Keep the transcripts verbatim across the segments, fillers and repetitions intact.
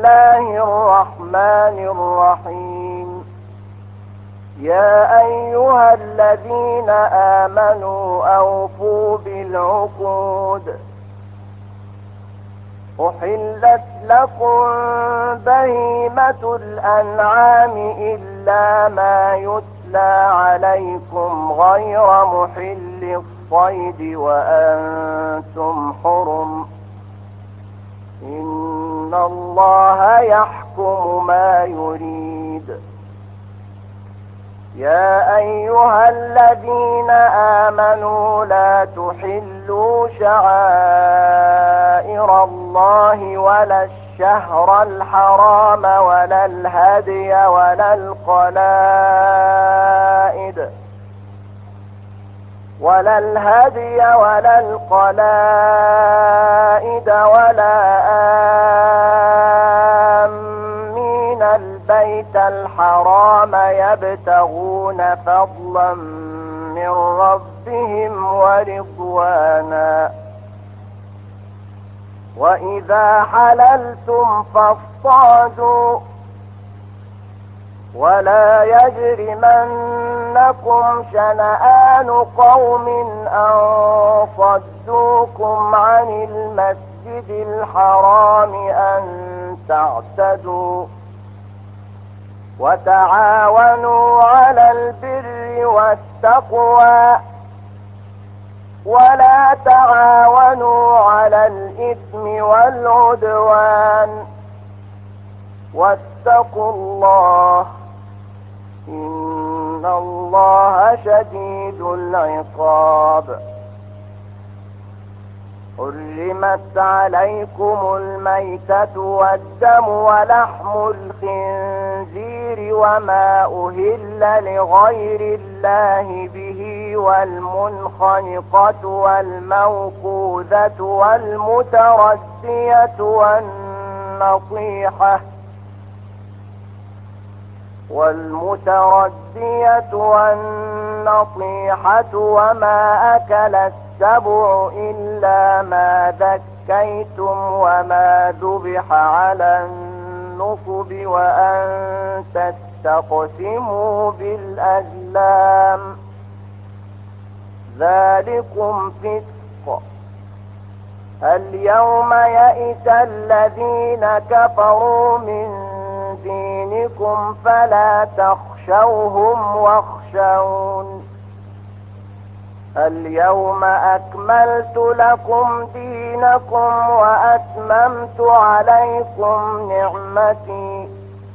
الله الرحمن الرحيم. يا أيها الذين آمنوا أوفوا بالعقود. أحلت لكم بهيمة الأنعام إلا ما يتلى عليكم غير محل الصيد وأنتم حرم. إن الله يحكم ما يريد. يا أيها الذين آمنوا لا تحلوا شعائر الله ولا الشهر الحرام ولا الهدي ولا القلائد ولا الهدي ولا القلائد ولا آمين البيت الحرام يبتغون فضلا من ربهم ورضوانا. وإذا حللتم فاصطادوا ولا يجرمنكم شنآن قوم أن صدوكم عن المسجد الحرام أن تعتدوا. وتعاونوا على البر والتقوى ولا تعاونوا على الإثم والعدوان. واتقوا الله إن الله شديد العقاب. حرمت عليكم الميتة والدم ولحم الخنزير وما أهل لغير الله به والمنخنقة والموقوذة والمتردية والنطيحة والمتردية والنطيحة وما أكل السبع إلا ما ذكيتم وما ذبح على النصب وأن تستقسموا بالأزلام ذلكم فسق. اليوم يئس الذين كفروا من دينكم فلا تخشوهم واخشون. اليوم أكملت لكم دينكم وأتممت عليكم نعمتي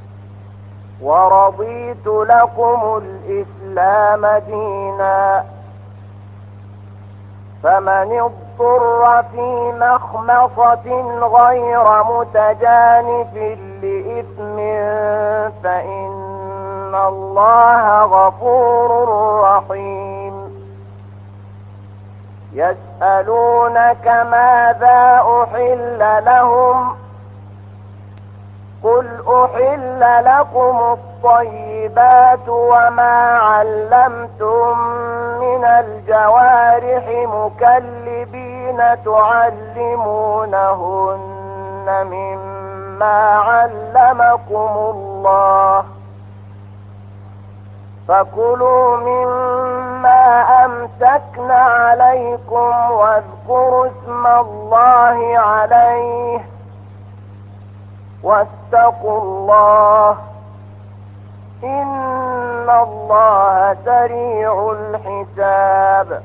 ورضيت لكم الإسلام دينا. فمن اضطر في مخمصة غير متجانف لإثم فإن الله غفور رحيم. يسألونك ماذا أحل لهم قل أحل لكم الطيبات وما علمتم من الجوارح مكلبين تعلمونهن مما علمكم الله فكلوا مما أمسكن عليكم واذكروا اسم الله عليه واتقوا الله إن الله سريع الحساب.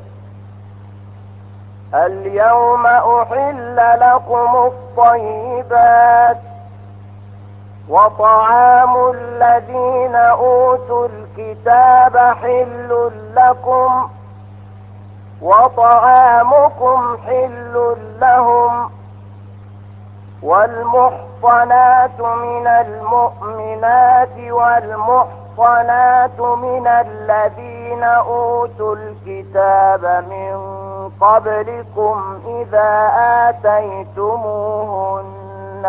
اليوم أحل لكم الطيبات وطعام الذين أوتوا الكتاب حل لكم وطعامكم حل لهم. والمحصنات من المؤمنات والمحصنات من الذين أوتوا الكتاب من قبلكم إذا آتيتموهن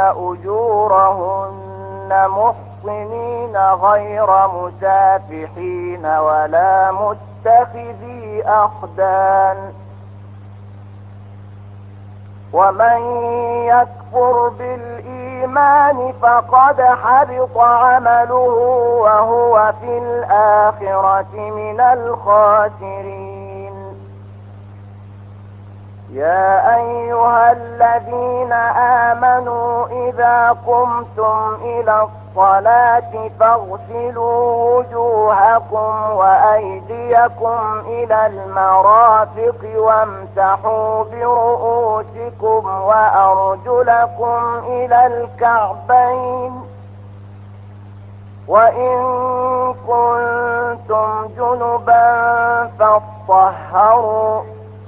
أجورهن محصنين غير مسافحين ولا متخذي أخدان. ومن يكفر بالإيمان الإيمان فقد حبط عمله وهو في الآخرة من الخاسرين. يا أيها الذين آمنوا إذا قمتم إلى الصلاة فاغسلوا وجوهكم وأيديكم إلى المرافق وامسحوا برؤوسكم وأرجلكم إلى الكعبين، وإن كنتم جنبا فاطهروا،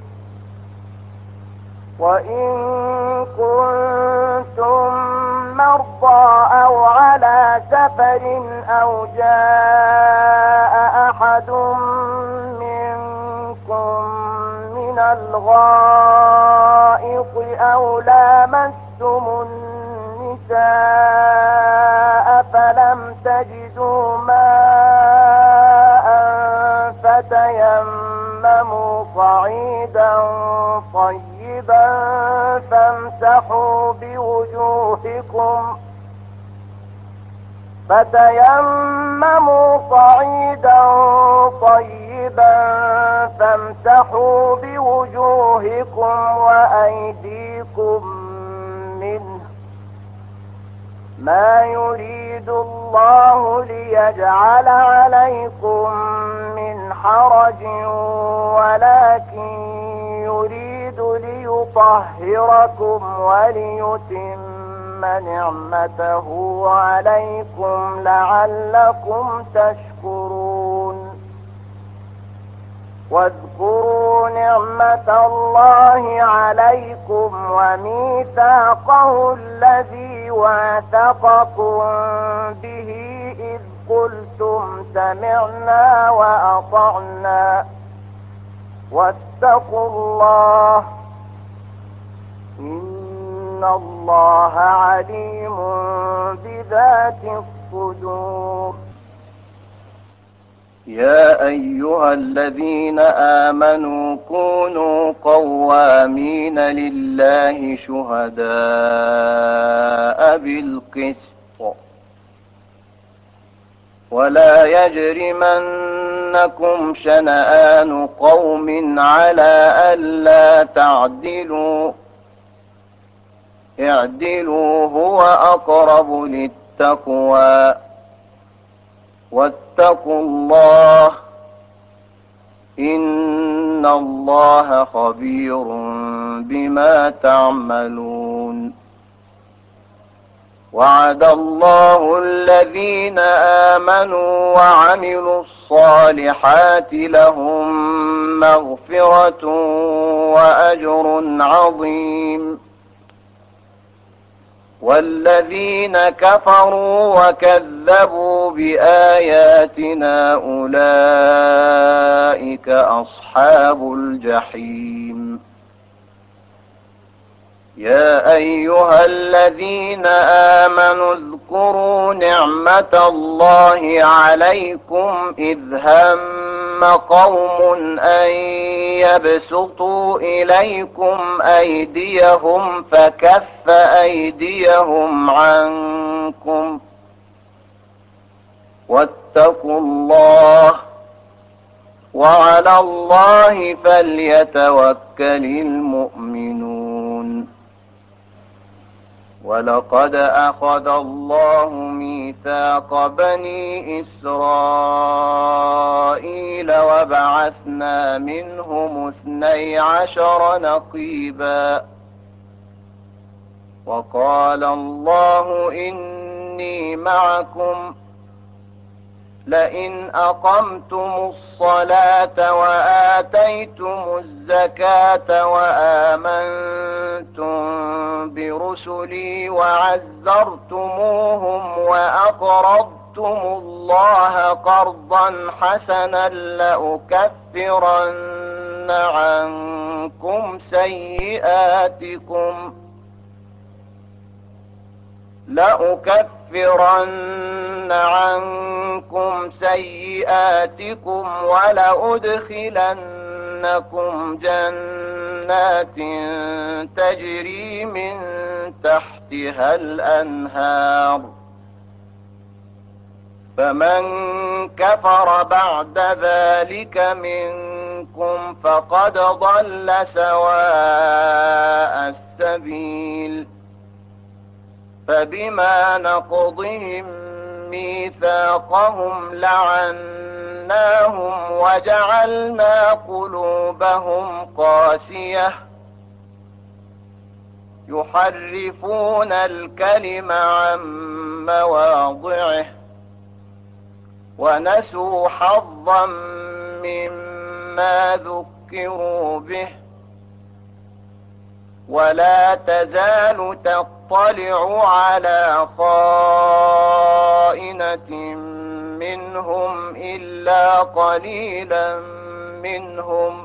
وإن كنتم مرضى أو على سفر أو جاء أحد منكم من الغائط أو لامستم النساء فلم تجدوا ماء فتيمموا صعيدا طيبا فامسحوا بوجوهكم فتيمموا صعيدا طيبا فامسحوا بوجوهكم وأيديكم منه، ما يريد الله ليجعل عليكم من حرج ولكن يريد ليطهركم وليتم نعمته عليكم لعلكم تشكرون. واذكروا نعمة الله عليكم وميثاقه الذي واثقكم به إذ قلتم سمعنا وأطعنا واتقوا الله إن الله عليم بذات الصدور. يا أيها الذين آمنوا كونوا قوامين لله شهداء بالقسط ولا يجرمنكم شنآن قوم على ألا تعدلوا اعدلوا هو أقرب للتقوى واتقوا الله إن الله خبير بما تعملون. وعد الله الذين آمنوا وعملوا الصالحات لهم مغفرة وأجر عظيم. والذين كفروا وكذبوا بآياتنا أولئك أصحاب الجحيم. يا أيها الذين آمنوا اذكروا نعمة الله عليكم إذ هم قوم أن يبسطوا إليكم أيديهم فكف أيديهم عنكم واتقوا الله وعلى الله فليتوكل المؤمنون. ولقد أخذ الله ميثاق بني إسرائيل وبعثنا منهم اثني عشر نقيبا وقال الله إني معكم لئن أقمتم الصلاة وآتيتم الزكاة وآمنتم برسلي وعزرتموهم وأقرضتم الله قرضا حسنا لأكفرن عنكم سيئاتكم لأكفرن عنكم سيئاتكم ولأدخلنكم جنات تجري من تحتها الأنهار. فمن كفر بعد ذلك منكم فقد ضل سواء السبيل. فبما نقضهم ميثاقهم لعناهم وجعلنا قلوبهم قاسية يحرفون الكلم عن مواضعه ونسوا حظا مما ذكروا به. ولا تزال تطلع على خائنة منهم إلا قليلا منهم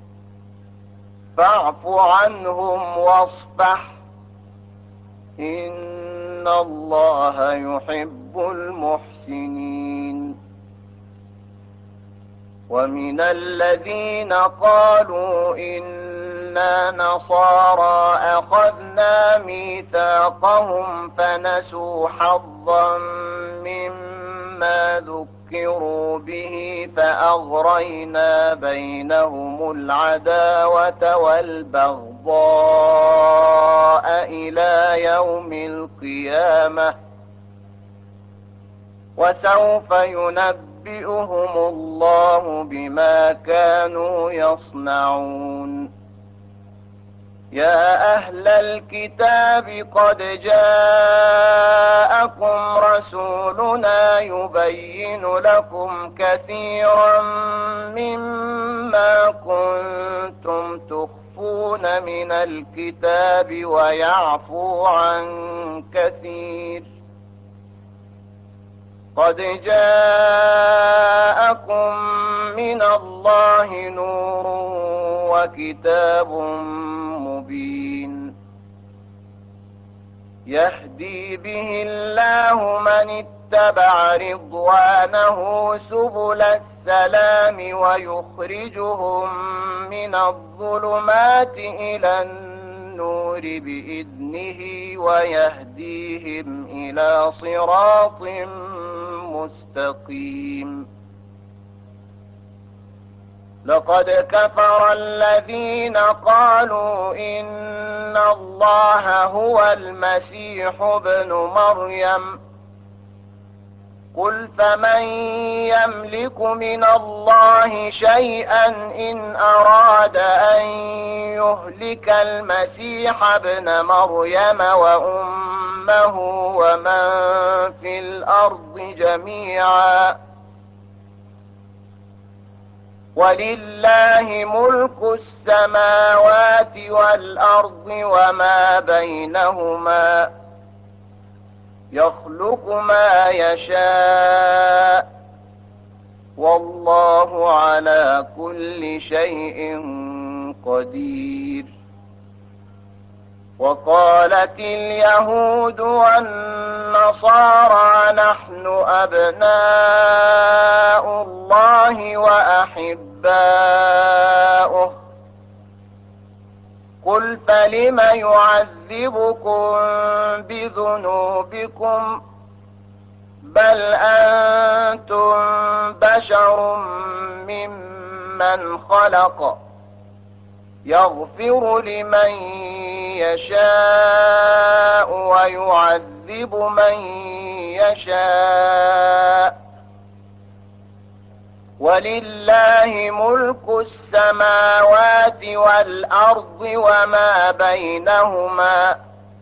فاعف عنهم واصفح إن الله يحب المحسنين. ومن الذين قالوا إنا نصارى أخذنا ميثاقهم فنسوا حظا مما ذكروا به فأغرينا بينهم العداوة والبغضاء إلى يوم القيامة وسوف ينبئهم الله بما كانوا يصنعون. يا أهل الكتاب قد جاءكم رسولنا يبين لكم كثيرا مما كنتم تخفون من الكتاب ويعفو عن كثير. قد جاءكم من الله نور وكتاب مبين يهدي به الله من اتبع رضوانه سبل السلام ويخرجهم من الظلمات إلى النور بإذنه ويهديهم إلى صراط مستقيم. لقد كفر الذين قالوا إن الله هو المسيح ابن مريم قل فمن يملك من الله شيئا إن أراد أن يهلك المسيح ابن مريم وأمه ومن في الأرض جميعا ولله ملك السماوات والأرض وما بينهما يخلق ما يشاء والله على كل شيء قدير. وقالت اليهود والنصارى نحن أبناء الله وأحباؤه قل فلم يعذبكم بذنوبكم بل أنتم بشر ممن خلق يغفر لمن يشاء ويعذب من يشاء ولله ملك السماوات والأرض وما بينهما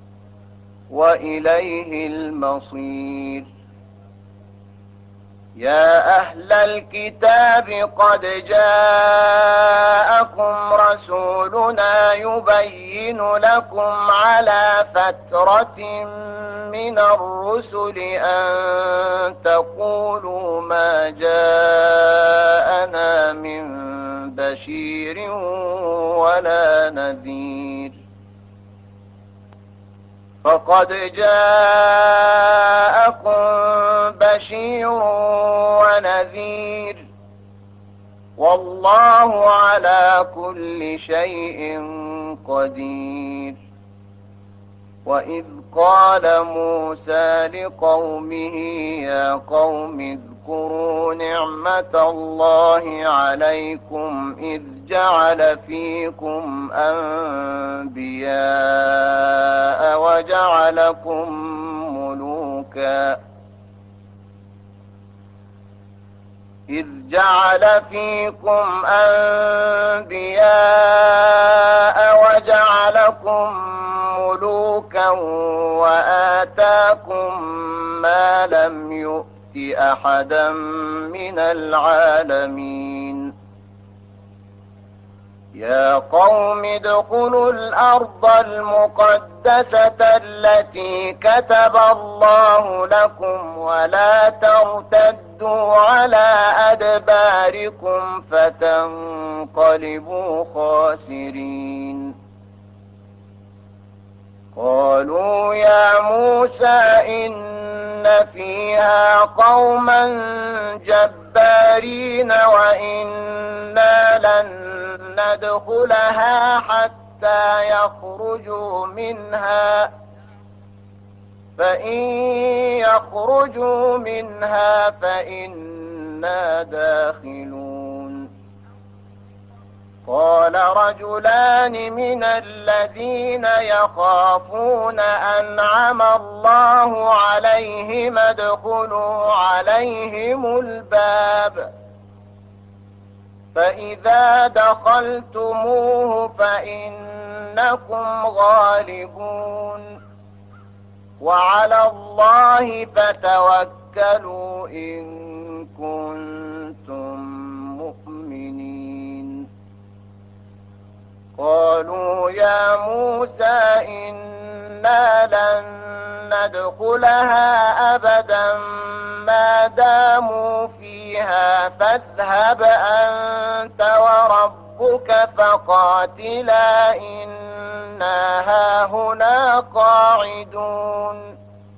وإليه المصير. يا أهل الكتاب قد جاءكم رسولنا يبين لكم على فترة من الرسل أن تقولوا ما جاءنا من بشير ولا نذير فقد جاءكم بشير ونذير والله على كل شيء قدير. وإذ قال موسى لقومه يا قوم اذكروا نعمة الله عليكم إذ جعل فيكم أنبياء وجعلكم ملوكا إذ جعل فيكم أنبياء وجعلكم ملوكا وآتاكم ما لم يؤت أحدا من العالمين يا قوم ادخلوا الأرض المقدسة التي كتب الله لكم ولا ترتدوا على أدباركم فتنقلبوا خاسرين قالوا يا موسى إن فيها قوما جبارين وإنا لن ندخلها حتى يخرجوا منها فإن يخرجوا منها فإنا داخلون قال رجلان من الذين يخافون أنعم الله عليهم ادخلوا عليهم الباب فإذا دخلتموه فإنكم غالبون وعلى الله فتوكلوا إن كنتم مؤمنين قالوا يا موسى إنا لن ندخلها أبدا ما داموا فيها فاذهب أنت وربك فقاتلا إنا هاهنا قاعدون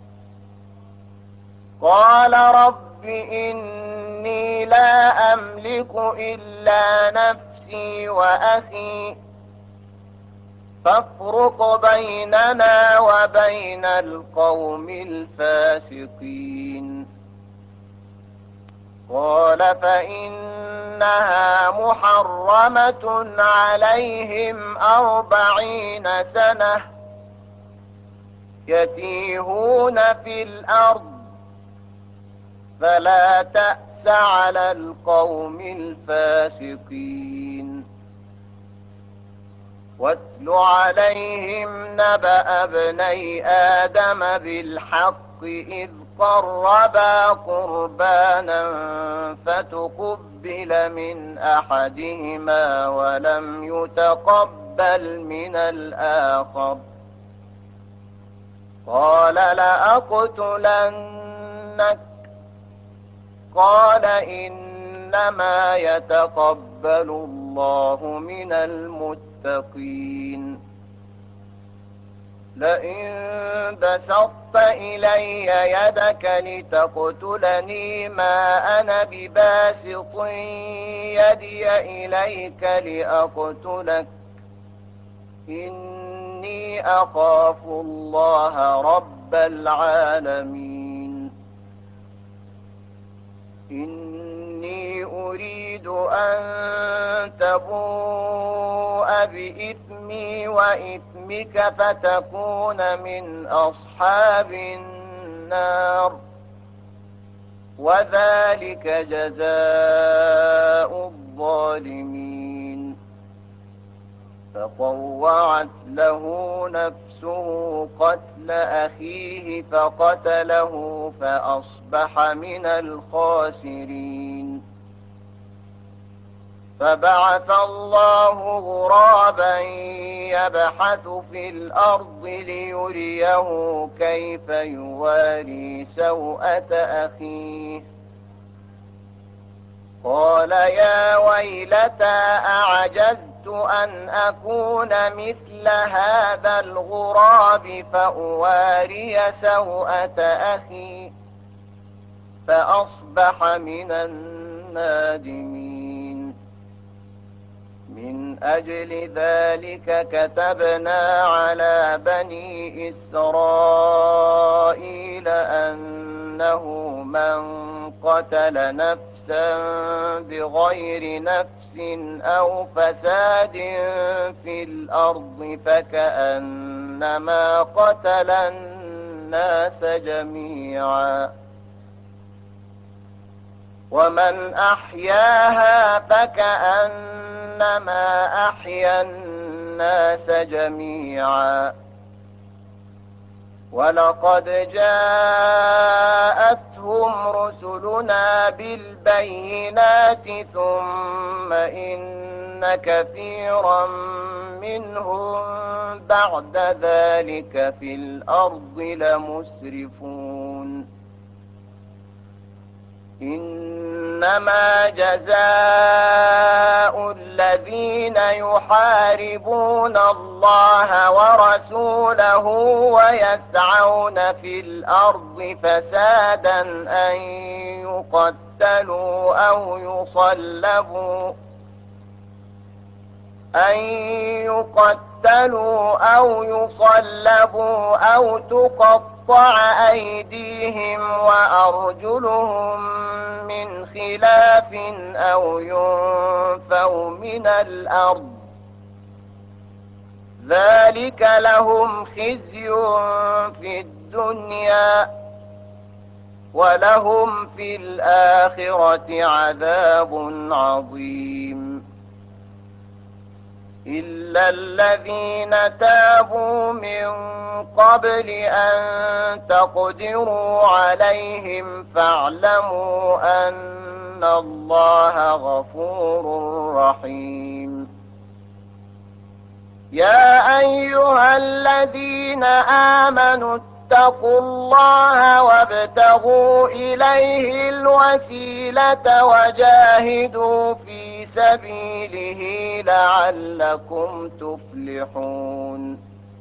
قال رب إني لا أملك إلا نفسي وأخي فافرق بيننا وبين القوم الفاسقين قال فإنها محرمة عليهم أربعين سنة يتيهون في الأرض فلا تأس على القوم الفاسقين واتل عليهم نبأ ابني آدم بالحق إذ قربا قربانا فتقبل من أحدهما ولم يتقبل من الآخر قال لأقتلنك قال إنما يتقبل الله من المتقين لئن بسطت إلي يدك لتقتلني ما أنا بباسط يدي إليك لأقتلك إني أخاف الله رب العالمين إني أريد أن تبوء بإثمي وإثمك فتكون من أصحاب النار وذلك جزاء الظالمين فطوعت له نفسه قتل أخيه فقتله فأصبح من الخاسرين فبعث الله غرابا يبحث في الأرض ليريه كيف يواري سوءة أخيه قال يا ويلتى أعجزت أن أكون مثل هذا الغراب فأواري سوءة أخي فأصبح من النادمين من أجل ذلك كتبنا على بني إسرائيل أنه من قتل نفسا بغير نفس أو فساد في الأرض فكأنما قتل الناس جميعا ومن أحياها فكأنما أحيا الناس جميعا ولقد جاءتهم رسلنا بالبينات ثم إن كثيرا منهم بعد ذلك في الأرض لمسرفون إنما جزاء الذين يحاربون الله ورسوله ويسعون في الأرض فسادا أن يقتلوا أو يصلبوا أن يقتلوا أو يصلبوا أو تقطع أيديهم وأرجلهم من خلاف أو ينفوا من الأرض ذلك لهم خزي في الدنيا ولهم في الآخرة عذاب عظيم إلا الذين تابوا من قبل أن تقدروا عليهم فاعلموا أن الله غفور رحيم يا أيها الذين آمنوا اتقوا الله وابتغوا إليه الوسيلة وجاهدوا في سبيله لعلكم تفلحون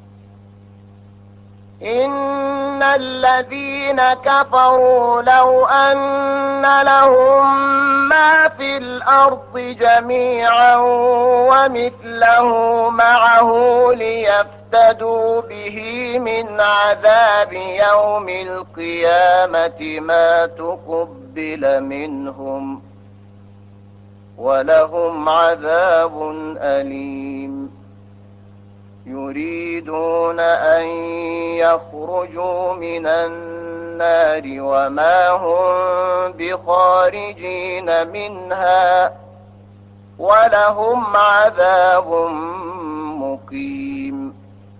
إن الذين كفروا لو أن لهم ما في الأرض جميعا ومثله معه ليفتدوا به من عذاب يوم القيامة ما تقبل منهم ولهم عذاب أليم يريدون أن يخرجوا من النار وما هم بخارجين منها ولهم عذاب مقيم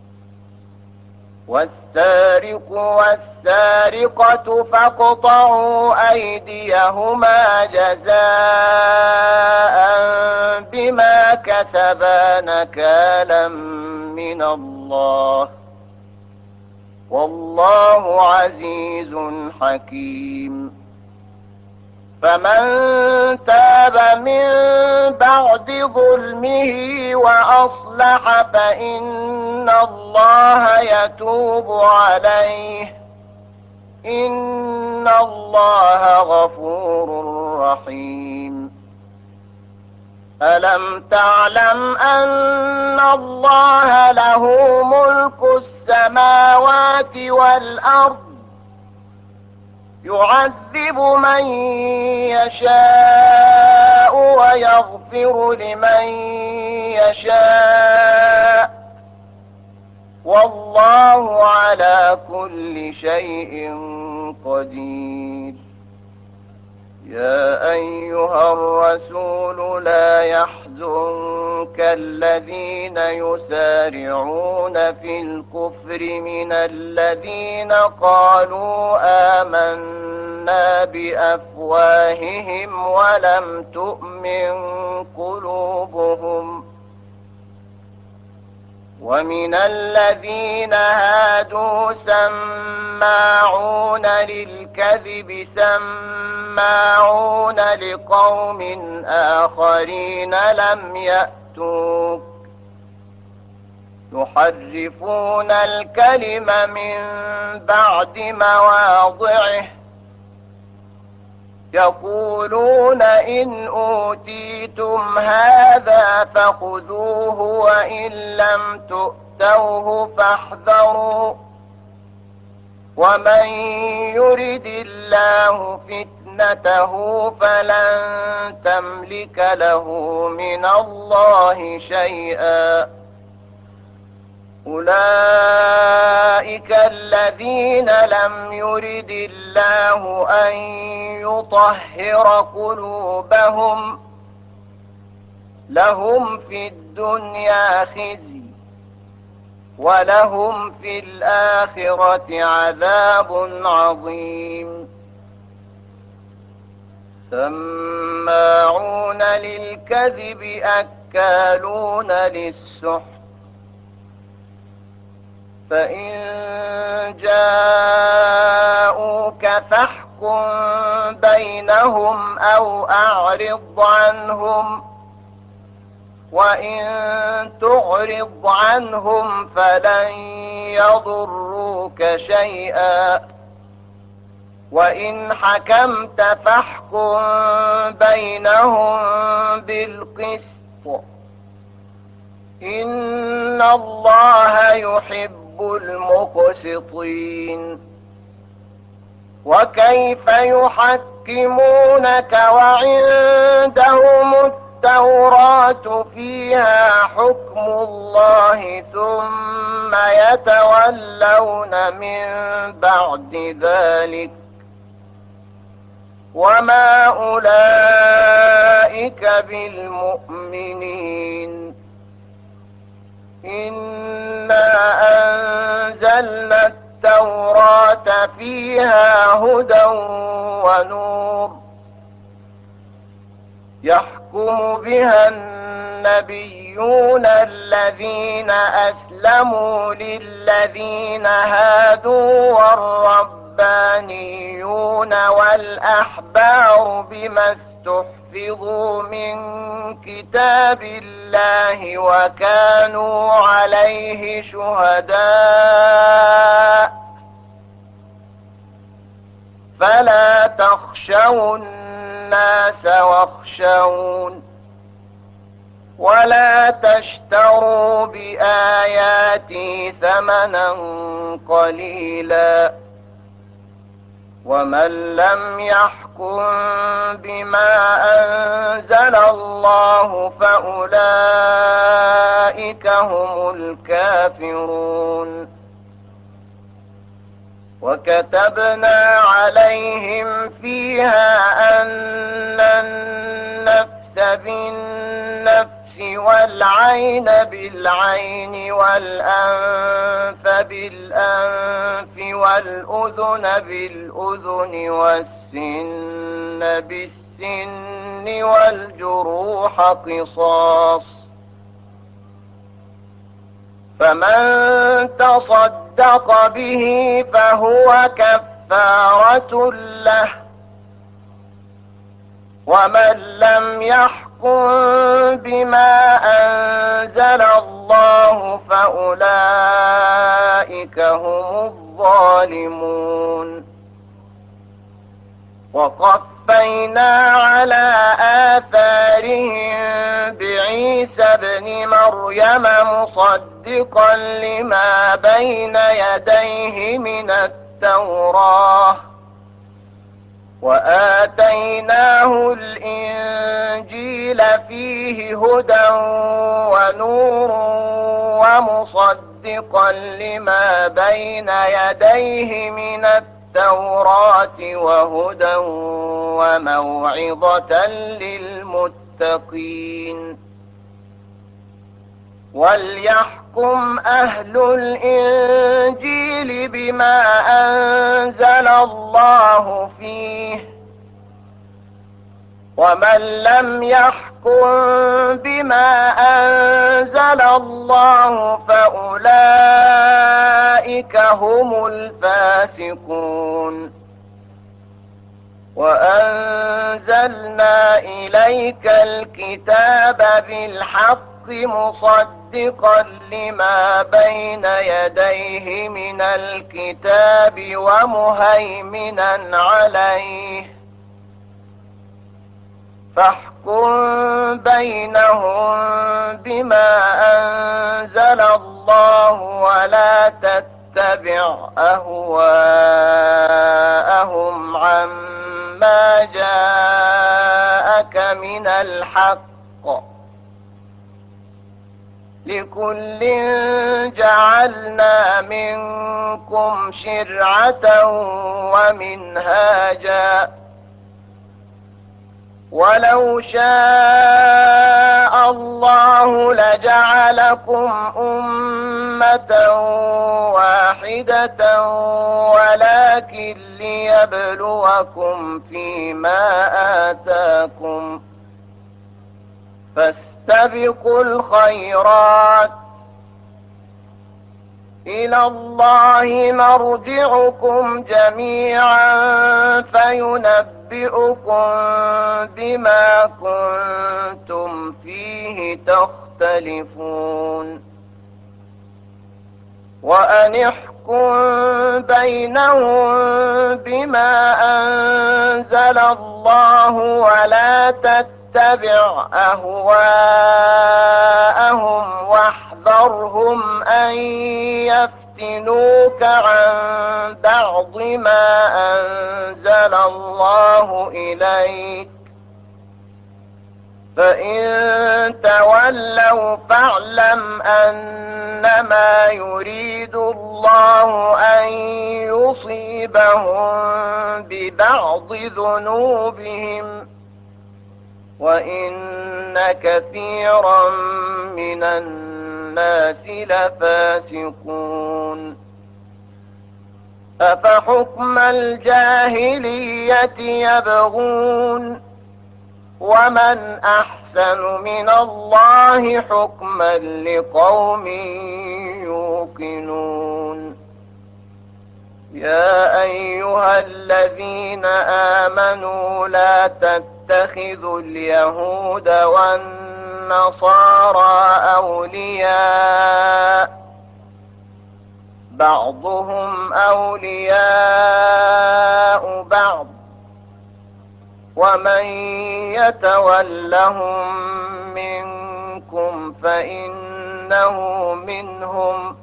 والسارق والسارقة فاقطعوا أيديهما جزاء بما كسبا نكالا من الله والله عزيز حكيم فمن تاب من بعد ظلمه وأصلح فإن الله يتوب عليه إن الله غفور رحيم ألم تعلم أن الله له ملك السماوات والأرض يعذب من يشاء ويغفر لمن يشاء والله على كل شيء قدير يا أيها الرسول لا يحزنك الذين يسارعون في الكفر من الذين قالوا آمنا بأفواههم ولم تؤمن قلوبهم ومن الذين هادوا سماعون للكذب سماعون لقوم آخرين لم يأتوك يحرفون الكلم من بعد مواضعه يقولون إن أوتيتم هذا فخذوه وإن لم تؤتوه فاحذروا ومن يرد الله فتنته فلن تملك له من الله شيئا أولئك الذين لم يرد الله أن يطهر قلوبهم لهم في الدنيا خزي ولهم في الآخرة عذاب عظيم سماعون للكذب أكالون للسحت فإن جاءوك فاحكم بينهم أو أعرض عنهم وإن تعرض عنهم فلن يضروك شيئا وإن حكمت فاحكم بينهم بالقسط إن الله يحب المقسطين وكيف يحكمونك وعندهم التوراة فيها حكم الله ثم يتولون من بعد ذلك وما أولئك بالمؤمنين إنا أنزلنا التوراة فيها هدى ونور يحكم بها النبيون الذين أسلموا للذين هادوا والربانيون والأحبار بما استحفظوا من كتاب الله وكانوا عليه شهداء فلا تخشوا الناس واخشون ولا تشتروا بآياتي ثمنا قليلا ومن لم يحكم بما أنزل الله فأولئك هم الكافرون وكتبنا عليهم فيها أن النفس بالنفس والعين بالعين والأنف بالأنف والأذن بالأذن والسن بالسن والجروح قصاص فمن تصدق به فهو كفارة له ومن لم يحكم بما أنزل الله فأولئك هم الظالمون وقفينا على آثارهم بعيسى ابن مريم مصدقا لما بين يديه من التوراة وآتيناه الإنجيل فيه هدى ونور ومصدقا لما بين يديه من التوراة وهدى وموعظة للمتقين وليحكم أهل الإنجيل بما أنزل الله فيه ومن لم يحكم بما أنزل الله فأولئك هم الفاسقون وأنزلنا إليك الكتاب بالحق مصدقا لما بين يديه من الكتاب ومهيمنا عليه فاحكم بينهم بما أنزل الله ولا تتبع أهواءهم عما جاءك من الحق، لكل جعلنا منكم شرعة ومنهاجا، ولو شاء الله لجعلكم أمة واحدة ولكن ليبلوكم فيما آتاكم، فاستبقوا الخيرات، إلى الله مرجعكم جميعا فينبئكم بما كنتم فيه تختلفون. وأن احكم بينهم بما أنزل الله ولا تتبع أهواءهم واحذرهم أن يفتنوك عن بعض ما أنزل الله إليك، فإن تولوا فاعلم أنما يريد الله أن يصيبهم ببعض ذنوبهم، وإن كثيرا من الناس لفاسقون. أفحكم الجاهلية يبغون ومن أحسن من الله حكما لقوم يوقنون. يا أيها الذين آمنوا لا تتخذوا اليهود والنصارى أولياء، بعضهم أولياء بعض، ومن يتولهم منكم فإنه منهم،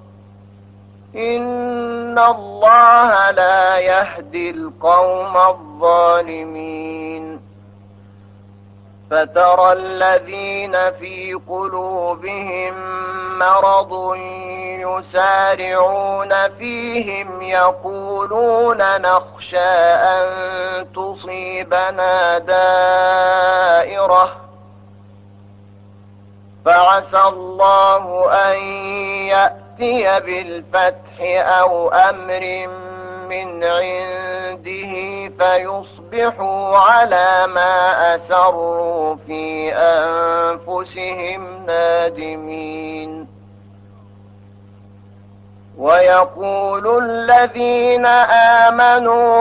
إن الله لا يهدي القوم الظالمين. فترى الذين في قلوبهم مرض يسارعون فيهم يقولون نخشى أن تصيبنا دائرة، فعسى الله أن يأتي بالفتح أو أمر من عنده فيصبحوا على ما أسروا في أنفسهم نادمين. ويقول الذين آمنوا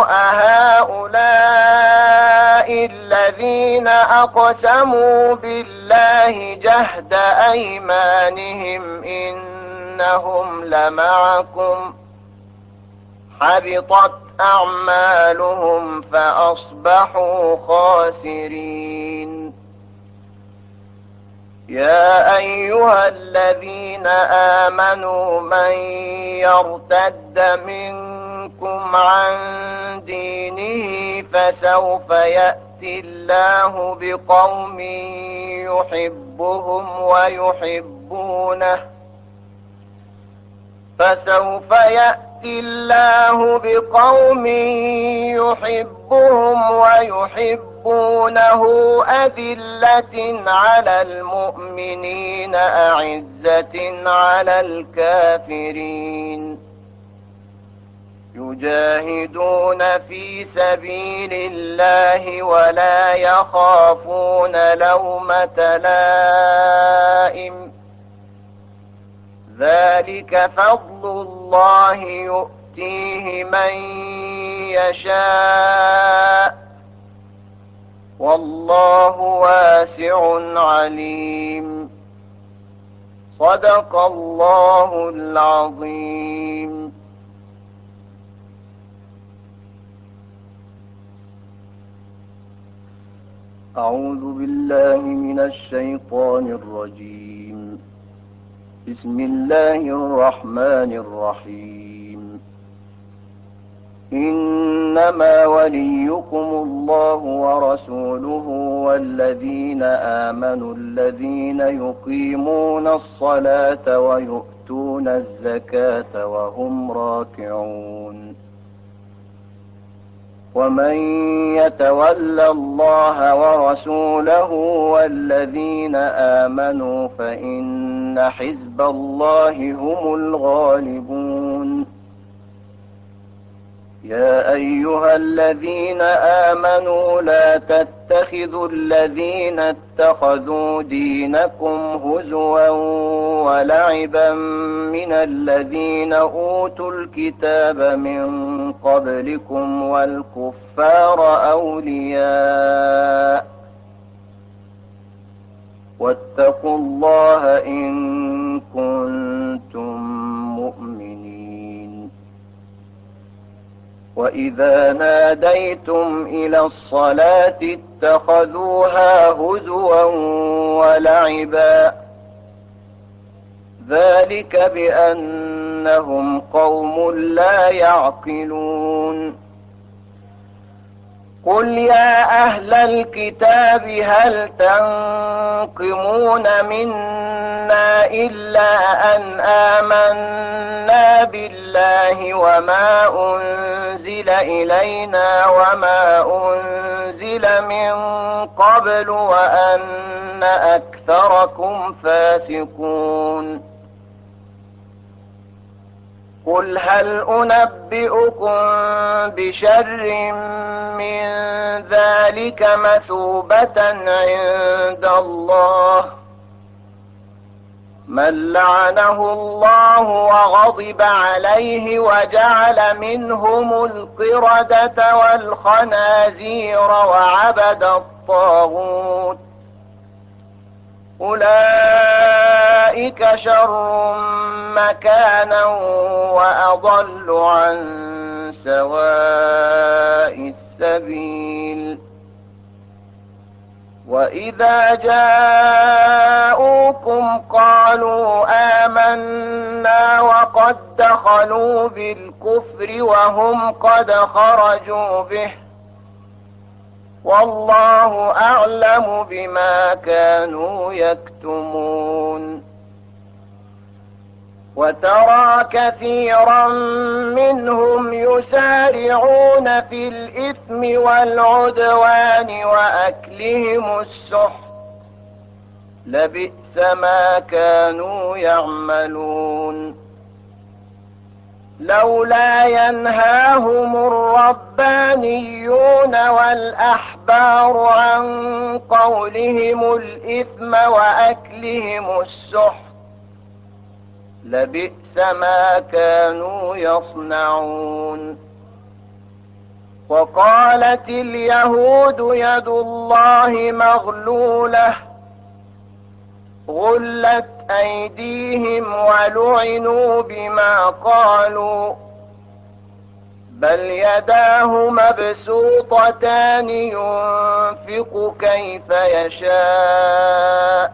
أهؤلاء الذين أقسموا بالله جهد أيمانهم إنهم لمعكم، حبطت أعمالهم فأصبحوا خاسرين. يا أيها الذين آمنوا من يرتد منكم عن دينه فسوف يأتي الله بقوم يحبهم ويحبونه فسوف يأتي الله بقوم يحبهم ويحبونه أذلة على المؤمنين أعزة على الكافرين، يجاهدون في سبيل الله ولا يخافون لومة لائم، ذلك فضل الله يؤتيه من يشاء، والله واسع عليم. صدق الله العظيم. أعوذ بالله من الشيطان الرجيم. بسم الله الرحمن الرحيم. إنما وليكم الله ورسوله والذين آمنوا الذين يقيمون الصلاة ويؤتون الزكاة وهم راكعون. ومن يتول الله ورسوله والذين آمنوا فإن حزب الله هم الغالبون. يا أيها الذين آمنوا لا تتخذوا الذين اتخذوا دينكم هزوا ولعبا من الذين أوتوا الكتاب من قبلكم والكفار أولياء واتقوا الله إن كنتم مؤمنين. وإذا ناديتم إلى الصلاة اتخذوها هزوا ولعبا ذلك بأنهم قوم لا يعقلون. قل يا أهل الكتاب هل تنقمون منا إلا أن آمنا بالله وما أنزل إلينا وما أنزل من قبل وأن أكثركم فاسقون. قل هل أنبئكم بشر من ذلك مثوبة عند الله من لعنه الله وغضب عليه وجعل منهم القردة والخنازير وعبد الطاغوت أولئك شر مكانا وأضل عن سواء السبيل. وإذا جاءوكم قالوا آمنا وقد دخلوا بالكفر وهم قد خرجوا به والله أعلم بما كانوا يكتمون. وترى كثيرا منهم يسارعون في الإثم والعدوان وأكلهم السحت لبئس ما كانوا يعملون. لولا ينهاهم الربانيون والأحبار عن قولهم الإثم وأكلهم السحت لبئس ما كانوا يصنعون. وقالت اليهود يد الله مغلولة غلت أيديهم ولعنوا بما قالوا بل يداه مبسوطتان ينفق كيف يشاء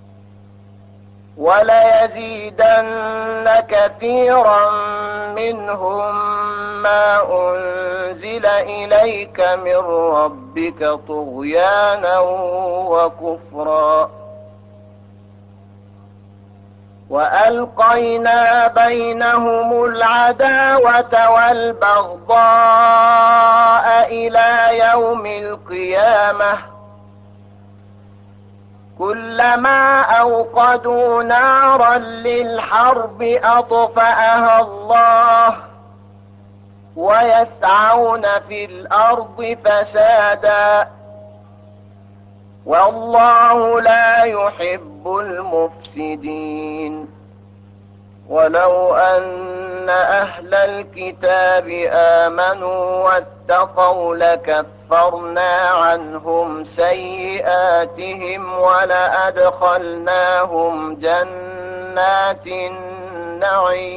وليزيدن كثيرا منهم ما أنزل إليك من ربك طغيانا وكفرا. وألقينا بينهم العداوة والبغضاء إلى يوم القيامة كلما أوقدوا نارا للحرب أطفأها الله ويسعون في الأرض فسادا والله لا يحب المفسدين. ولو أن أهل الكتاب آمنوا واتقوا لكفرنا عنهم سيئاتهم ولأدخلناهم جنات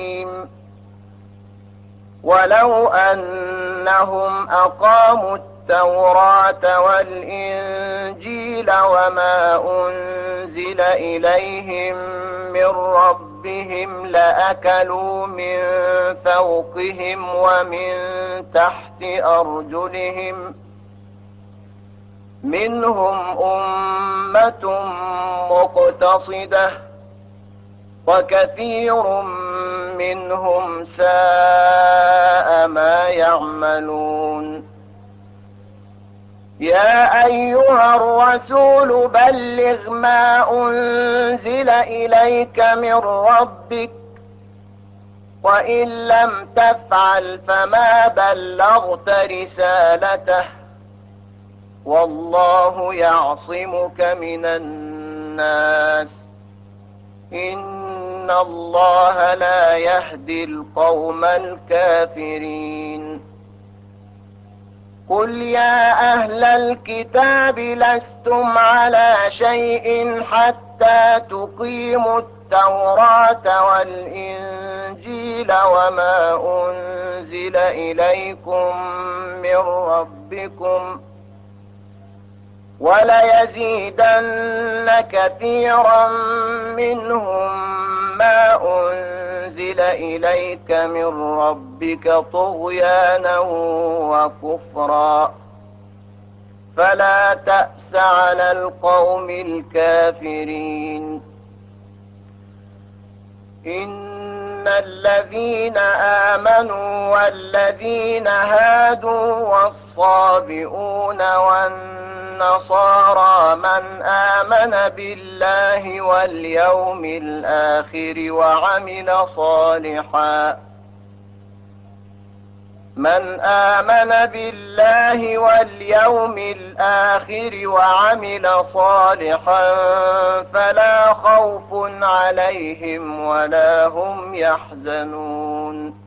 النعيم ولو أنهم أقاموا التوراة والإنجيل وما أنزل إليهم من ربهم لأكلوا من فوقهم ومن تحت أرجلهم منهم أمة مقتصدة وكثير منهم ساء ما يعملون. يا أيها الرسول بلغ ما أنزل إليك من ربك وإن لم تفعل فما بلغت رسالته والله يعصمك من الناس إن الله لا يهدي القوم الكافرين. قل يا أهل الكتاب لستم على شيء حتى تقيموا التوراة والإنجيل وما أنزل إليكم من ربكم وليزيدن كثيرا منهم ما أنزل إليك من ربك طغيانا وكفرا فلا تأس على القوم الكافرين. إن الذين آمنوا والذين هادوا والصابئون والنصارى من آمن بالله واليوم الآخر وعمل صالحا من آمن بالله واليوم الآخر وعمل صالحا فلا خوف عليهم ولا هم يحزنون.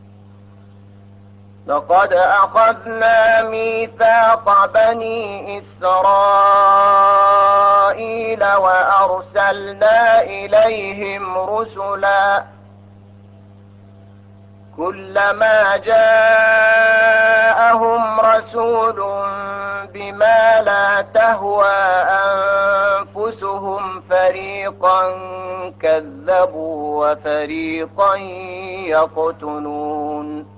لقد أخذنا ميثاق بني إسرائيل وأرسلنا إليهم رسلا كلما جاءهم رسول بما لا تهوى أنفسهم فريقا كذبوا وفريقا يقتلون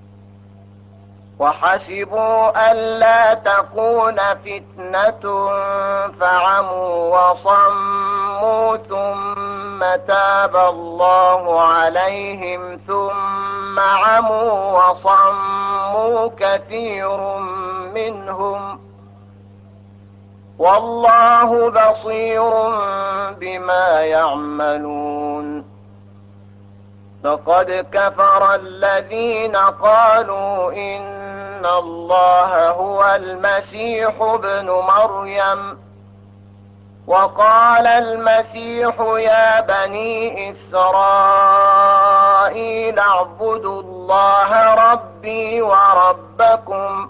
وحسبوا ألا تكون فتنة فعموا وصموا ثم تاب الله عليهم ثم عموا وصموا كثير منهم والله بصير بما يعملون. لقد كفر الذين قالوا إن الله هو المسيح ابن مريم وقال المسيح يا بني إسرائيل اعبدوا الله ربي وربكم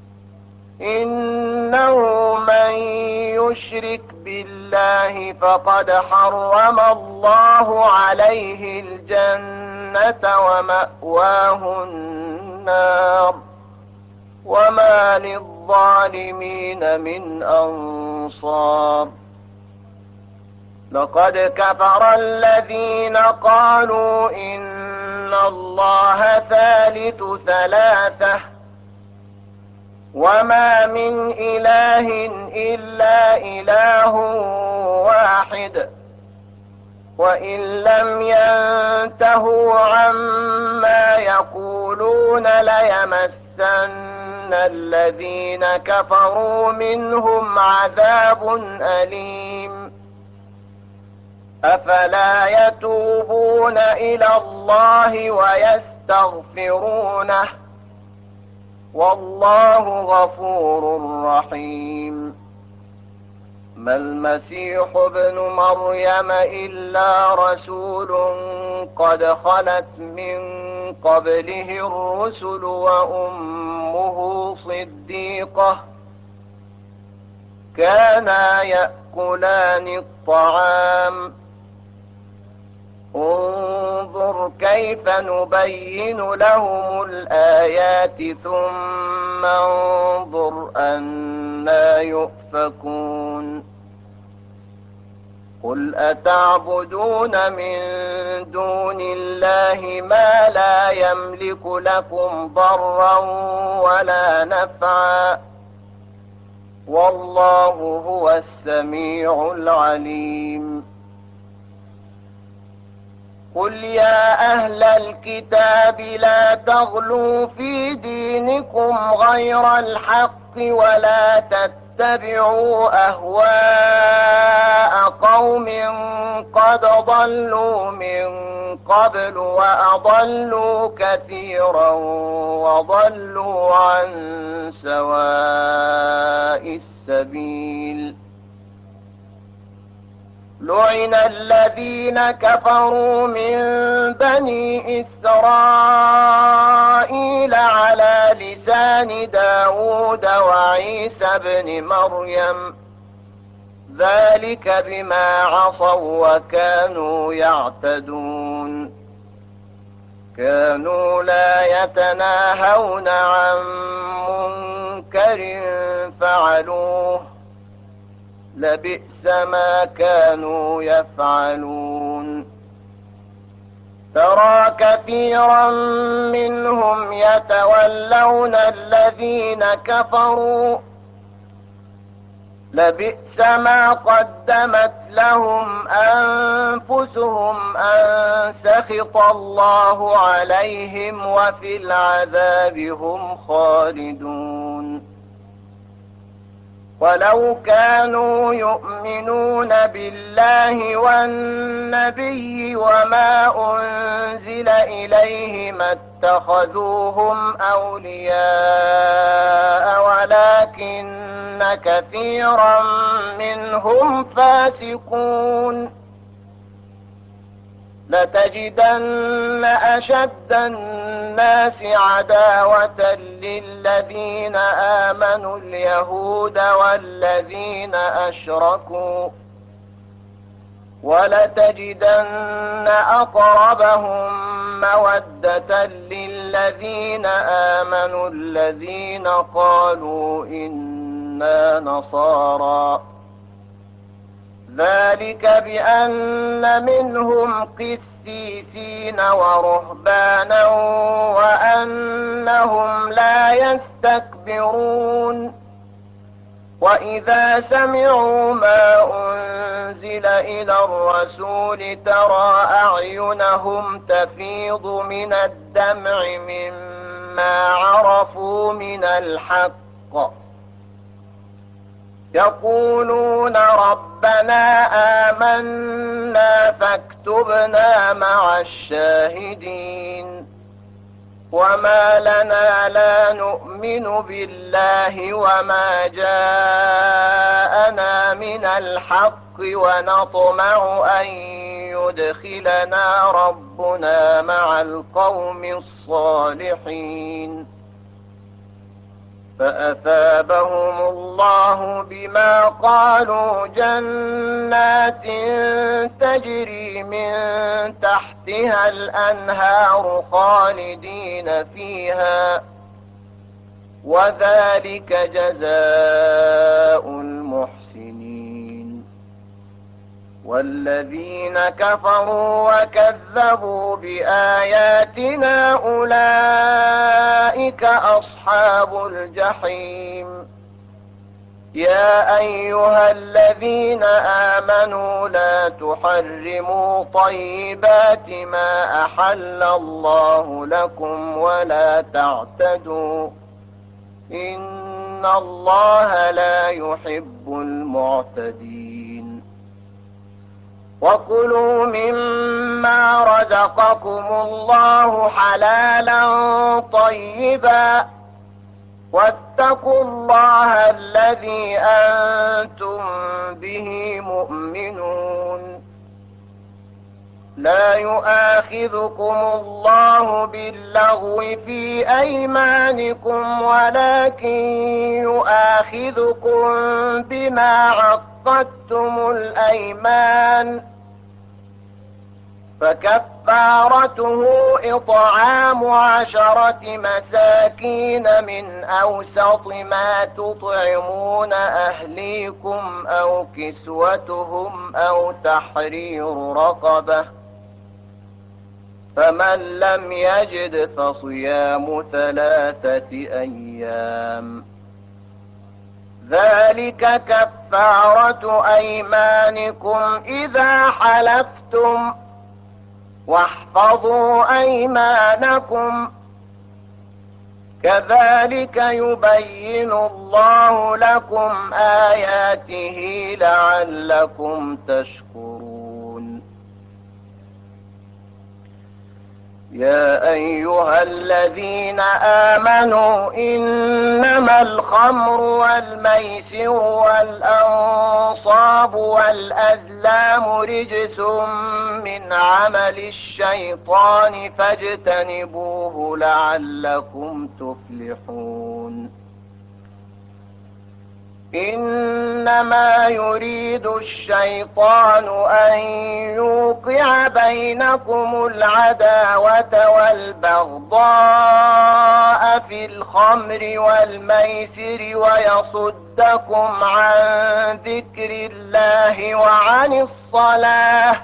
إنه من يشرك بالله فقد حرم الله عليه الجنة ومأواه النار وما للظالمين من أنصار. لقد كفر الذين قالوا إن الله ثالث ثلاثة وما من إله إلا إله واحد وإن لم ينتهوا عما يقولون ليمسن الذين كفروا منهم عذاب أليم. أفلا يتوبون إلى الله ويستغفرونه والله غفور رحيم. ما المسيح ابن مريم إلا رسول قد خلت من قبله الرسل وأمه صديقة كانا يأكلان الطعام انظر انظر كيف نبين لهم الآيات ثم انظر أنى يؤفكون قل أتعبدون من دون الله ما لا يملك لكم ضرا ولا نفعا والله هو السميع العليم قل يا أهل الكتاب لا تغلوا في دينكم غير الحق ولا تتبعوا أهواء قوم قد ضلوا من قبل وأضلوا كثيرا وضلوا عن سواء السبيل لعن الذين كفروا من بني إسرائيل على لسان داود وعيسى بن مريم ذلك بما عصوا وكانوا يعتدون كانوا لا يتناهون عن منكر فعلوه لبئس ما كانوا يفعلون ترى كثيرا منهم يتولون الذين كفروا لبئس ما قدمت لهم أنفسهم أن سخط الله عليهم وفي العذاب هم خالدون ولو كانوا يؤمنون بالله والنبي وما أنزل إليه ما اتخذوهم أولياء ولكن كثيرا منهم فاسقون لتجدن أشد الناس عداوة للذين آمنوا اليهود والذين أشركوا ولتجدن أقربهم مودة للذين آمنوا الذين قالوا إنا نصارى ذلك بأن منهم قسيسين ورهبانا وأنهم لا يستكبرون وإذا سمعوا ما أنزل إلى الرسول ترى أعينهم تفيض من الدمع مما عرفوا من الحق يقولون ربنا آمنا فاكتبنا مع الشاهدين وما لنا لا نؤمن بالله وما جاءنا من الحق ونطمع أن يدخلنا ربنا مع القوم الصالحين فأثابهم الله بما قالوا جنات تجري من تحتها الأنهار خالدين فيها وذلك جزاء المحسنين والذين كفروا وكذبوا بآياتنا أولئك أصحاب الجحيم يا أيها الذين آمنوا لا تحرموا طيبات ما أحل الله لكم ولا تعتدوا إن الله لا يحب المعتدين وكلوا مما رزقكم الله حلالا طيبا واتقوا الله الذي أنتم به مؤمنون لا يؤاخذكم الله باللغو في أيمانكم ولكن يؤاخذكم بما عقدتم الأيمان فكفارته إطعام عشرة مساكين من أوسط ما تطعمون أهليكم أو كسوتهم أو تحرير رقبة، فمن لم يجد فصيام ثلاثة أيام، ذلك كفارة أيمانكم إذا حلفتم، واحفظوا أيمانكم، كذلك يبين الله لكم آياته لعلكم تشكرون. يا أيها الذين آمنوا إنما الخمر والميسر والأنصاب والأزلام رجس من عمل الشيطان فاجتنبوه لعلكم تفلحون. إنما يريد الشيطان أن يوقع بينكم العداوة والبغضاء في الخمر والميسر ويصدكم عن ذكر الله وعن الصلاة،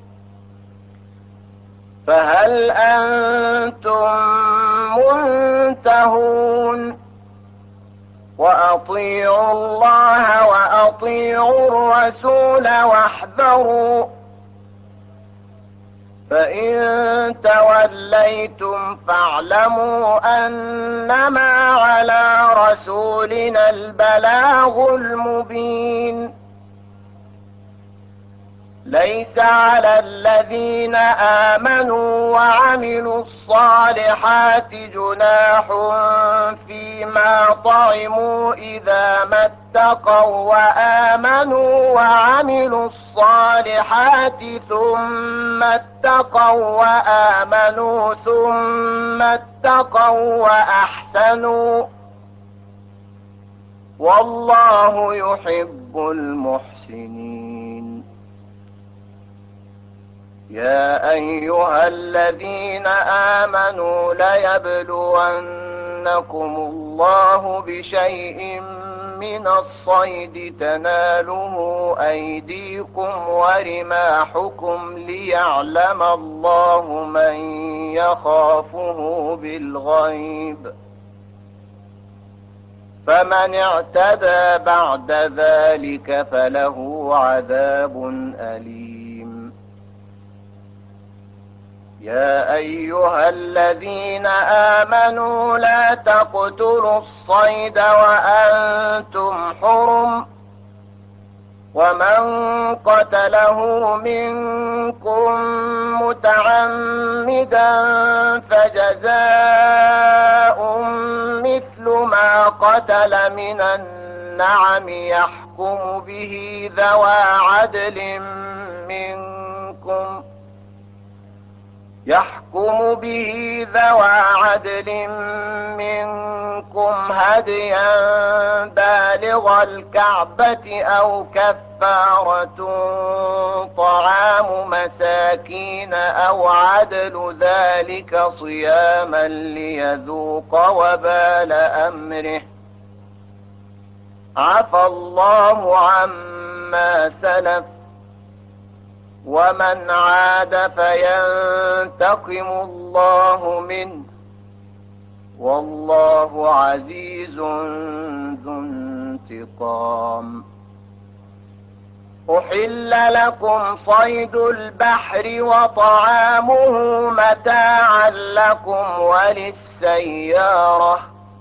فهل أنتم منتهون؟ وأطيعوا الله وأطيعوا الرسول واحذروا، فإن توليتم فاعلموا أنما على رسولنا البلاغ المبين. ليس على الذين آمنوا وعملوا الصالحات جناح فيما طعموا إذا ما اتقوا وآمنوا وعملوا الصالحات ثم اتقوا وآمنوا ثم اتقوا وأحسنوا، والله يحب المحسنين. يا أيها الذين آمنوا ليبلونكم الله بشيء من الصيد تناله أيديكم ورماحكم ليعلم الله من يخافه بالغيب، فمن اعتدى بعد ذلك فله عذاب أليم. يا أيها الذين آمنوا لا تقتلوا الصيد وأنتم حرم، ومن قتله منكم متعمدا فجزاء مثل ما قتل من النعم يحكم به ذوى عدل منكم يحكم به ذوى عدل منكم هديا بالغ الكعبة أو كفارة طعام مساكين أو عدل ذلك صياما ليذوق وبال أمره، عفى الله عما سلف، ومن عاد فينتقم الله منه، والله عزيز ذو انتقام. أحل لكم صيد البحر وطعامه متاعا لكم وللسيارة،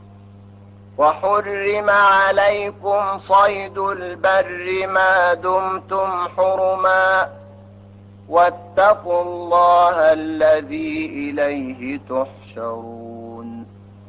وحرم عليكم صيد البر ما دمتم حرما، واتقوا الله الذي إليه تحشرون.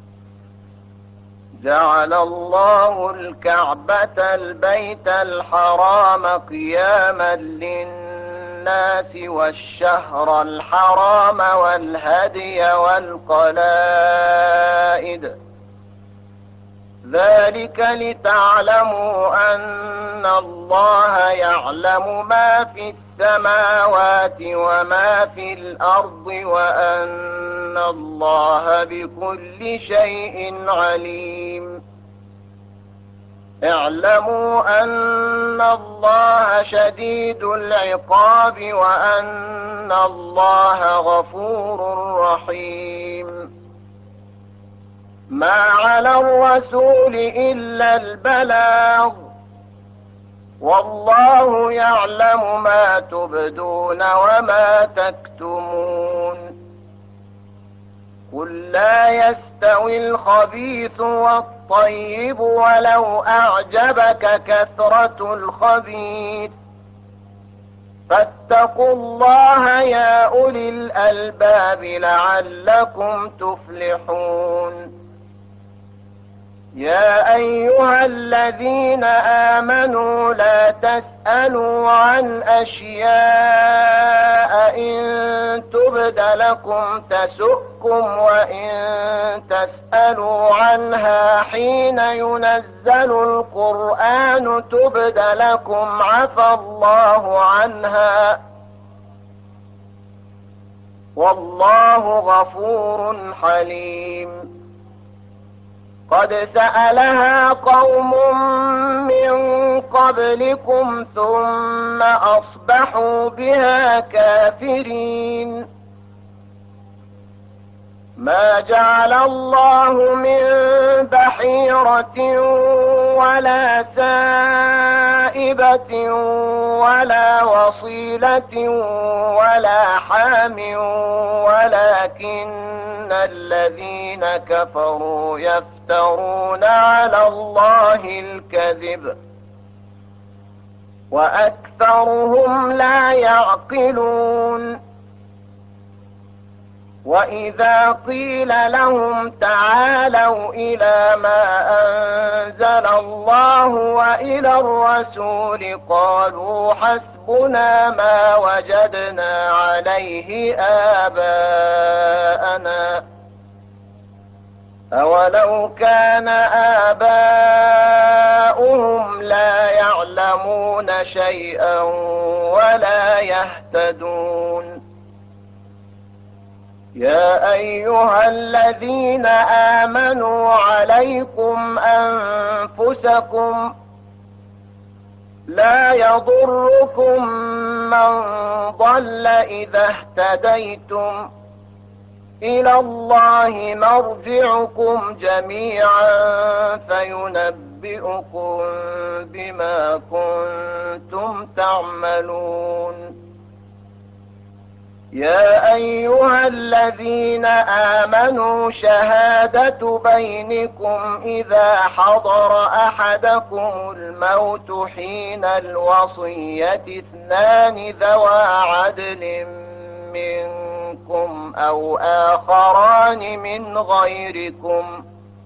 جعل الله الكعبة البيت الحرام قياما للناس والشهر الحرام والهدي والقلائد، ذلك لتعلموا أن الله يعلم ما في السماوات وما في الأرض وأن الله بكل شيء عليم. اعلموا أن الله شديد العقاب وأن الله غفور رحيم. ما على الرسول إلا البلاغ والله يعلم ما تبدون وما تكتمون. قل لا يستوي الخبيث والطيب ولو أعجبك كثرة الخبيث فاتقوا الله يا أولي الألباب لعلكم تفلحون. يا أيها الذين آمنوا لا تسألوا عن أشياء إن تبد لكم تسؤكم وإن تسألوا عنها حين ينزل القرآن تبد لكم عفى الله عنها والله غفور حليم. قد سألها قوم من قبلكم ثم أصبحوا بها كافرين. ما جعل الله من بحيرة ولا سائبة ولا وصيلة ولا حام ولكن الذين كفروا يفترون على الله الكذب وأكثرهم لا يعقلون. وإذا قيل لهم تعالوا إلى ما أنزل الله وإلى الرسول قالوا حسبنا ما وجدنا عليه آباءنا أولو كان آباؤهم لا يعلمون شيئا ولا يهتدون. يا أيها الذين آمنوا عليكم أنفسكم لا يضركم من ضل إذا اهتديتم إلى الله مرجعكم جميعا فينبئكم بما كنتم تعملون. يا أيها الذين آمنوا شهادة بينكم إذا حضر أحدكم الموت حين الوصية اثنان ذوى عدل منكم أو آخران من غيركم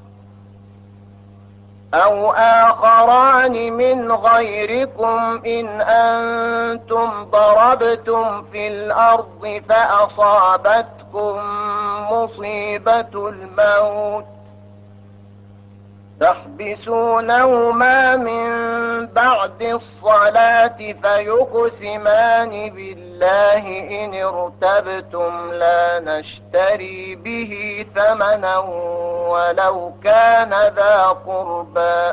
أو آخران من غيركم إن أنتم ضربتم في الأرض فأصابتكم مصيبة الموت تحبسونهما من بعد الصلاة فيقسمان بالله إن ارتبتم لا نشتري به ثمنا ولو كان ذا قربى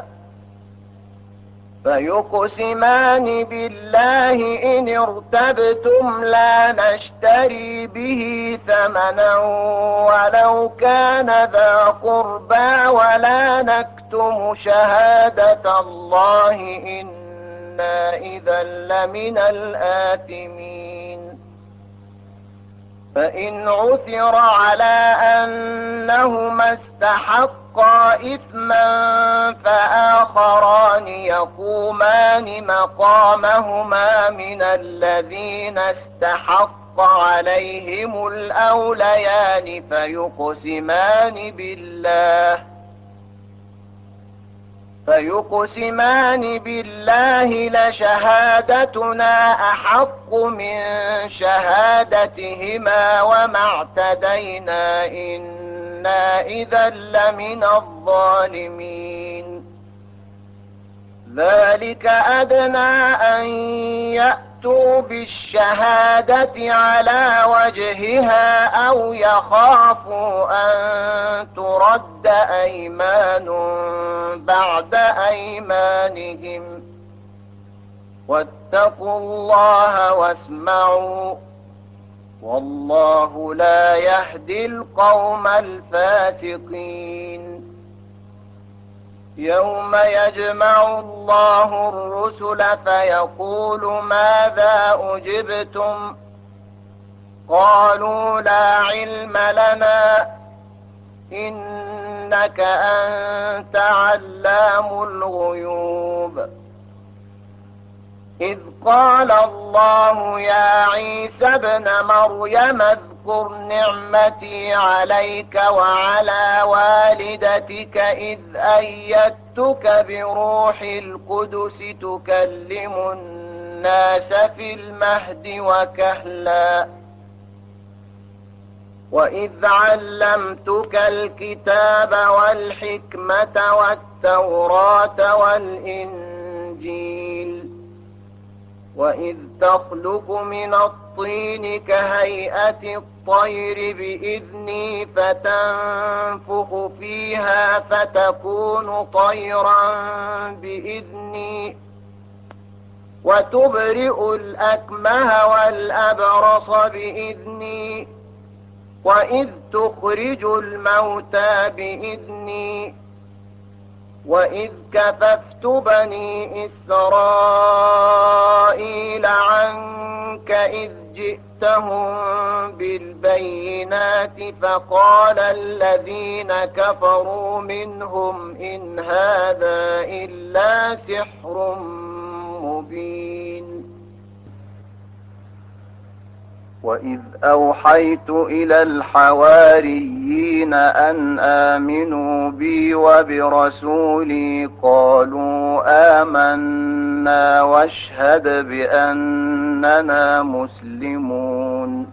فيقسمان بالله إن ارتبتم لا نشتري به ثمنا ولو كان ذا قربى ولا نكتم شهادة الله إنا إذا لمن الآثمين. فإن عثر على أنهما استحقا إثما فآخران يقومان مقامهما من الذين استحق عليهم الأوليان فيقسمان بالله فيقسمان بالله لشهادتنا أحق من شهادتهما وما اعتدينا إنا إذا لمن الظالمين. ذلك أدنى أن يأتوا بالشهادة على وجهها أو يخافوا أن ترد أيمان بعد أيمانهم واتقوا الله واسمعوا والله لا يهدي القوم الفاسقين يوم يجمع الله الرسل فيقول ماذا أجبتم قالوا لا علم لنا إنك أنت علام الغيوب إذ قال الله يا عيسى ابن مريم اذكر نعمتي عليك وعلى والدتك إذ أيدتك بروح القدس تكلم الناس في المهد وكهلا وإذ علمتك الكتاب والحكمة والتوراة والإنجيل وإذ تخلق من الطين كهيئة الطير بإذني فتنفخ فيها فتكون طيرا بإذني وتبرئ الأكمه والأبرص بإذني وإذ تخرج الموتى بإذني وإذ كففت بني إسرائيل عنك إذ جئتهم بالبينات فقال الذين كفروا منهم إن هذا إلا سحر مبين وإذ أوحيت إلى الحواريين أن آمنوا بي وبرسولي قالوا آمنا واشهد بأننا مسلمون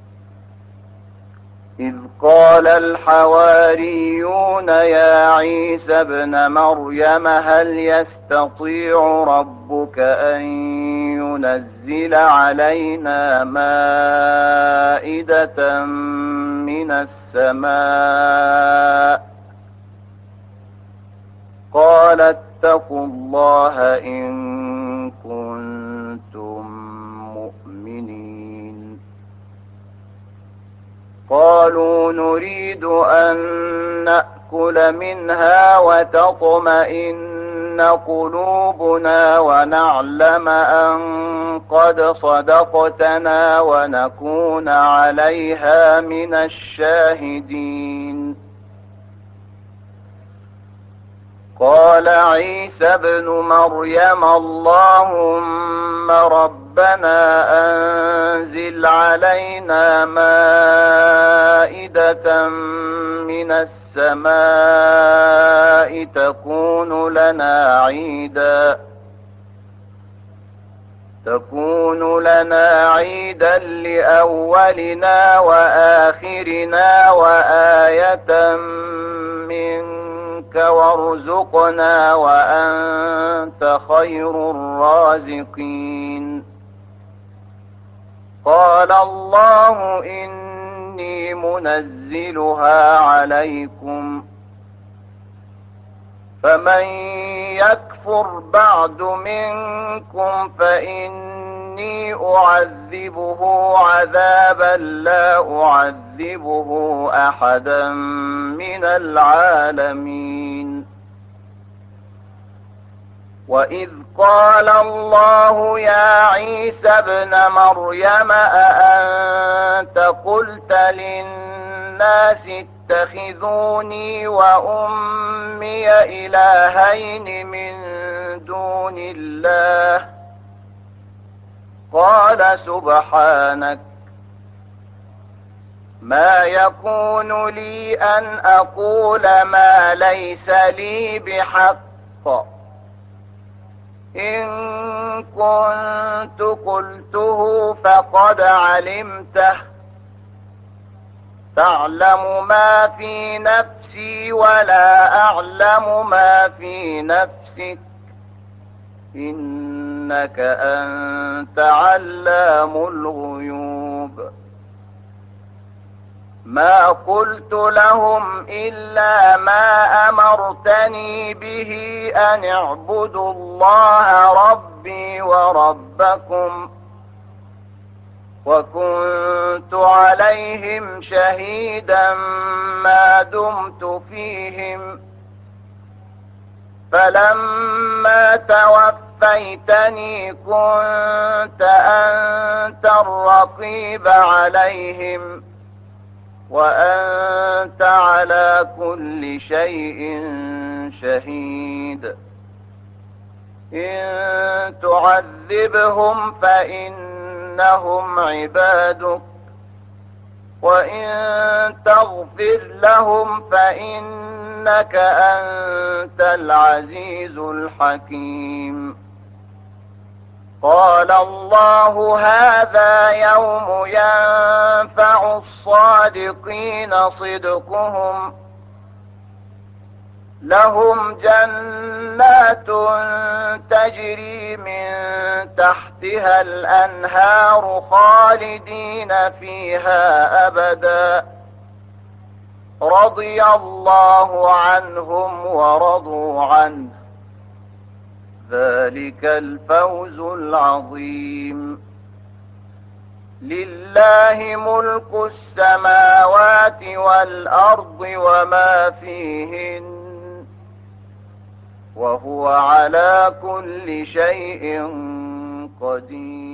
إذ قال الحواريون يا عيسى ابن مريم هل يستطيع ربك أن ينزل علينا مائدة من السماء قال اتقوا الله إن كنتم مؤمنين قالوا نريد أن نأكل منها وتطمئن قلوبنا ونعلم أن قد صدقتنا ونكون عليها من الشاهدين قال عيسى ابن مريم اللهم ربنا أنزل علينا مائدة من السماء تكون لنا عيدا تكون لنا عيدا لأولنا وآخرنا وآية منك وارزقنا وأنت خير الرازقين قال الله إني منزلها عليكم فمن يكفر بعد منكم فإني أعذبه عذابا لا أعذبه أحدا من العالمين وإذ قال الله يا عيسى ابن مريم أأنت قلت للناس اتخذوني وأمي إلهين من دون الله قال سبحانك ما يكون لي أن أقول ما ليس لي بحق إن كنت قلته فقد علمته تعلم ما في نفسي ولا أعلم ما في نفسك إنك أنت علام الغيوب ما قلت لهم إلا ما أمرتني به أن اعبدوا الله ربي وربكم وكنت عليهم شهيدا ما دمت فيهم فلما توفيتني كنت أنت الرقيب عليهم وأنت على كل شيء شهيد إن تعذبهم فإنهم عبادك وإن تغفر لهم فإنك أنت العزيز الحكيم قال الله هذا يوم ينفع الصادقين صدقهم لهم جنات تجري من تحتها الأنهار خالدين فيها أبدا رضي الله عنهم ورضوا عنه ذلك الفوز العظيم لله ملك السماوات والأرض وما فيهن وهو على كل شيء قدير